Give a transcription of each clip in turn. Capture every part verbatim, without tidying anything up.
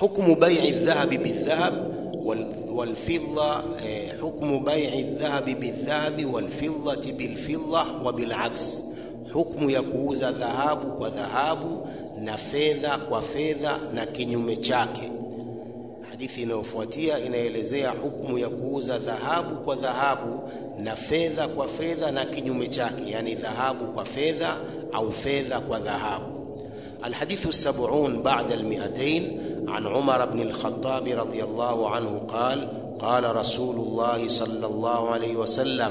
حكم بيع الذهب بالذهب والفضة، حكم بيع الذهب بالذهب والفضة بالفضة وبالعكس. حكم ya kuuza dhahabu kwa dhahabu na fedha kwa fedha na kinyume chake. Hadithi inayofuatia inaelezea hukumu ya kuuza dhahabu kwa dhahabu na fedha kwa fedha na kinyume chake, yani dhahabu kwa fedha au fedha kwa dhahabu. الحديث السبعون بعد المئتين عن عمر بن الخطاب رضي الله عنه قال قال رسول الله صلى الله عليه وسلم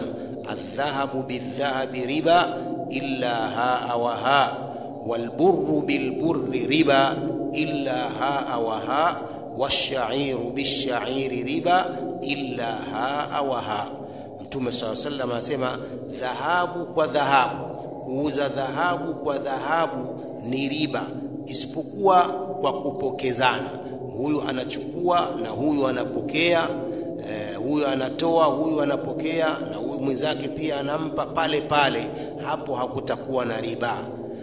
الذهب بالذهب ربا إلا هاء وهاء والبر بالبر ربا إلا هاء وهاء والشعير بالشعير ربا إلا هاء وهاء. Mtume صلى الله عليه وسلم asema dhahabu kwa dhahabu, kuuza dhahabu kwa dhahabu ni riba isipokuwa kwa kupokezana. Huyu anachukua na huyu anapokea, eh, huyu anatoa huyu anapokea, na huyu mwenzake pia anampa pale pale, hapo hakutakuwa na riba.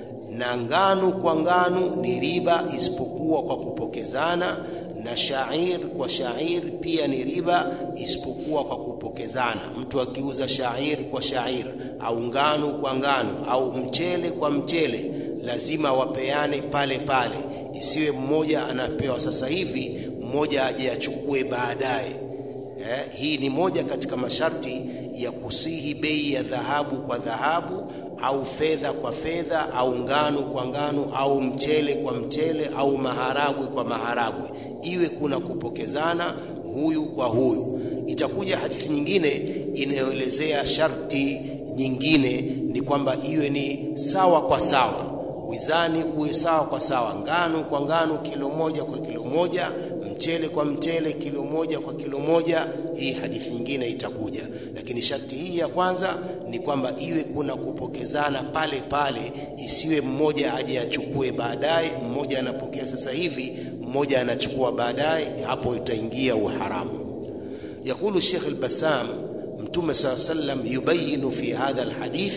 Na ngano kwa ngano ni riba isipokuwa kwa kupokezana, na shair kwa shair pia ni riba isipokuwa kwa kupokezana. Mtu akiuza shair kwa shair au ngano kwa ngano au mchele kwa mchele, lazima wapeane pale pale, isiwe mmoja anapewa sasa hivi mmoja aje achukue baadaye. Eh, hii ni moja katika masharti ya kusihi bei ya dhahabu kwa dhahabu au fedha kwa fedha au ngano kwa ngano au mchele kwa mchele au maharagwe kwa maharagwe, iwe kuna kupokezana huyu kwa huyu. Itakuja hadithi nyingine inayoelezea sharti nyingine, ni kwamba iwe ni sawa kwa sawa, wizani uwe sawa kwa sawa, ngano kwa ngano kilo moja kwa kilo moja, mchele kwa mchele kilo moja kwa kilo moja. Hii hadithi nyingine itakuja, lakini sharti hii ya kwanza ni kwamba iwe kuna kupokezana pale pale, isiwe mmoja aje achukue baadaye, mmoja anapokea sasa hivi mmoja anachukua baadaye, hapo itaingia uharamu. يقول الشيخ البسام متوم صلى الله عليه وسلم يبين في هذا الحديث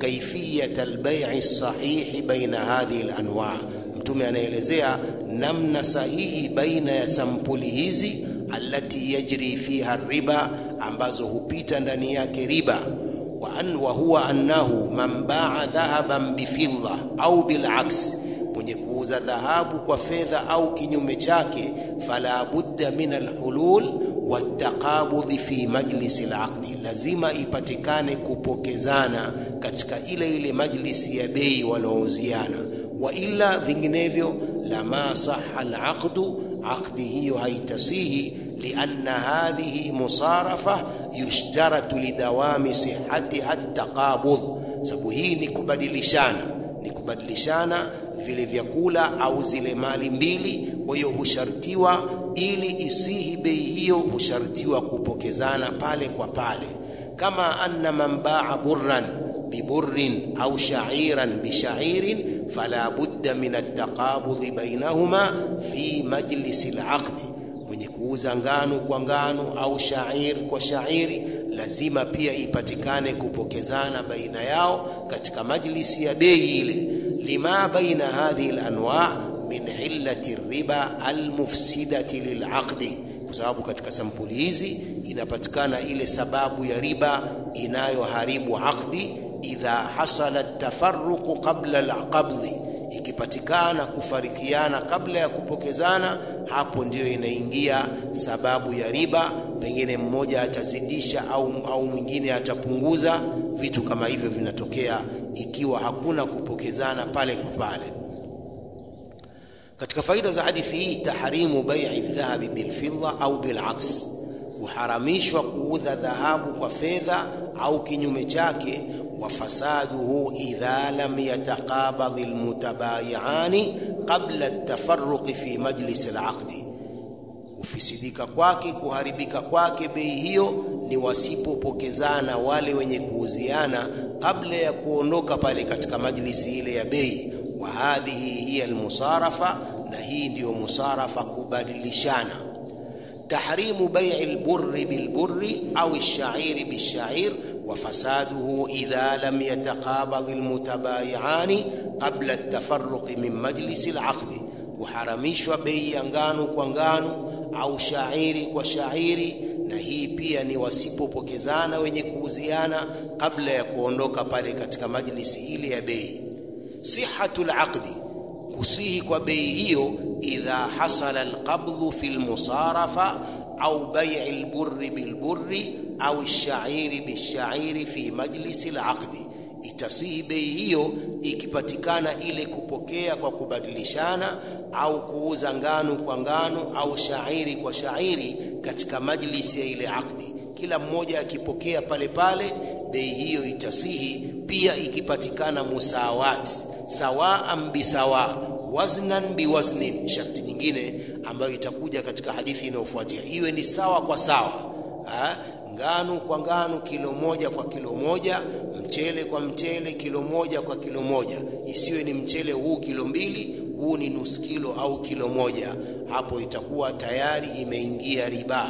كيفية البيع الصحيح بين هذه الأنواع. mtume anaelezea namna sahihi baina ya sampuli hizi allati yajri fiha riba, ambazo hupita ndani yake riba. wa an wa huwa annahu man ba'a dhahaban bifidda au bil'aks, mwenye kuuza dhahabu kwa fedha au kinyume chake, fala budda min alhulul wataqabudhi fi majlisi alaqdi, lazima ipatikane kupokezana katika ile ile majlisi ya bei wanaouziana. Wa illa vinginevyo lama sahha alaqdu, aqdi hiyo haitasihi, lianna hadhihi musarafa yushtaratu lidawami sihhati hatta qabudh, sababu hii ni kubadilishana, ni kubadilishana vile vyakula au zile mali mbili. Kwa hiyo hushartiwa ili isihi bei hiyo, hushartiwa kupokezana pale kwa pale. Kama anna man ba'a burran biburrin au sha'iran bishairin fala budda min at-taqabudhi bainahuma fi majlis al-'aqd, mwenye kuuza ngano kwa ngano au shair kwa shairi lazima pia ipatikane kupokezana baina yao katika majlisi ya bei ile. Lima baina hadhihi al-anwa' min illati riba al-mufsidati lil-'aqd, kwa sababu katika sampuli hizi inapatikana ile sababu ya riba inayoharibu aqdi. Idha hasala at-tafarruq qabla al-qabd, ikipatikana kufarikiana kabla ya kupokezana, hapo ndio inaingia sababu ya riba. Pengine mmoja atazidisha au au mwingine atapunguza, vitu kama hivyo vinatokea ikiwa hakuna kupokezana pale kwa pale. Katika faida za hadithi hii, tahrimu bai'i dhahabi bilfidda au bil'aks, kuharamishwa kuuza dhahabu kwa fedha au kinyume chake. وفساده إذا لم يتقابض المتبايعان قبل التفرق في مجلس العقد, kufisidika kwake, kuharibika kwake bei hiyo ni wasipopokezana wale wenye kuuziana kabla ya kuondoka pale katika majlisi ile ya bei. Wa hadhihi hiya almusarafa, na hii ndio musarafa, kubadilishana. tahrimu bai'i alburri bilburri au ash-sha'iri bish-sha'ir وفساده إذا لم يتقابض المتبايعان قبل التفرق من مجلس العقد, kuharamishwa bei ya ngano kwa ngano au shairi kwa shairi, na hii pia ni wasipopokezana wenye kuuziana kabla ya kuondoka pale katika majlisi ile ya bei. Sihhatul aqdi, kusihi kwa bei hiyo, idha hasala alqabdhu fil musarafa au bay' alburri bilburri au alshairi bishairi fi majlisi alaqdi. Itasihi bei hiyo ikipatikana ile kupokea kwa kubadilishana au kuuza ngano kwa ngano au shairi kwa shairi katika majlisi ya ile akdi. Kila mmoja akipokea pale pale, bei hiyo itasihi. Pia ikipatikana musawat, sawaan bisawa, waznan biwaznin, sharti nyingine ambayo itakuja katika hadithi inayofuatia, iwe ni sawa kwa sawa, ha? Ngano kwa ngano, kilo moja kwa kilo moja, mchele kwa mchele, kilo moja kwa kilo moja. Isiwe ni mchele huu kilo mbili, huu ni nusu kilo au kilo moja. Hapo itakuwa tayari imeingia riba.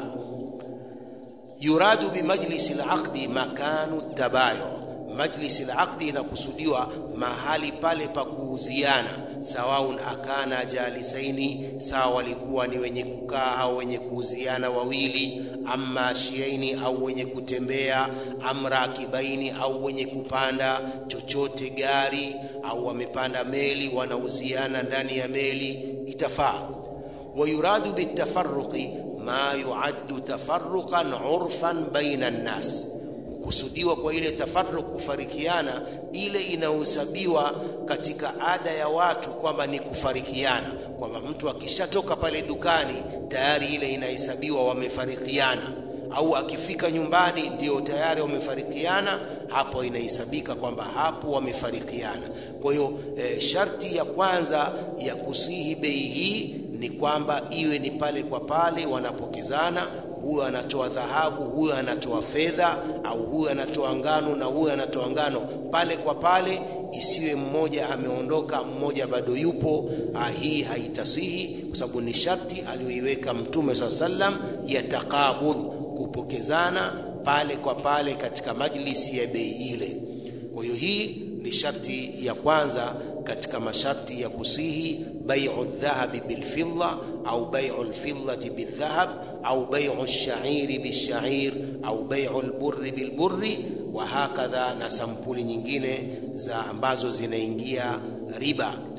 Yuradu bi majlisi al-aqdi makanu tabayu, majlisi al-aqdi inakusudiwa mahali pale pa kuuziana, sawaun akana jalisaini, sawa walikuwa ni wenye kukaa au wenye kuuziana wawili, amma shiaini au wenye kutembea, amra kibaini au wenye kupanda chochote gari, au wamepanda meli wanauziana ndani ya meli, itafaa. Wa yuradu bitafarruqi ma yuaddu tafarruqan urfan baina an-nas, kusudiwa kwa ile tafarruq, kufarikiana, ile inahesabiwa katika ada ya watu kwamba ni kufarikiana, kwamba mtu akishatoka pale dukani tayari ile inahesabiwa wamefarikiana, au akifika nyumbani ndio tayari wamefarikiana, hapo inahesabika kwamba hapo wamefarikiana. Kwa hiyo e, sharti ya kwanza ya kusihi bei hii ni kwamba iwe ni pale kwa pale wanapokezana, huyu anatoa dhahabu, huyu anatoa fedha, au huyu anatoa ngano na huyu anatoa ngano, pale kwa pale. Isiwe mmoja ameondoka mmoja bado yupo. Ah, hii haitasihi, kwa sababu ni sharti aliyoiweka Mtume sallallahu alaihi wasallam ya taqabul, kupokezana pale kwa pale katika majlisi ya bei ile. Kwa hiyo hii ni sharti ya kwanza katika masharti ya kusihi bai'u dhahabi bilfidda au bai'u alfiddati bildhahab au bai'u ash-sha'iri bish-sha'ir au bai'u alburri bilburri, wa hakadha, na sampuli nyingine za ambazo zinaingia riba.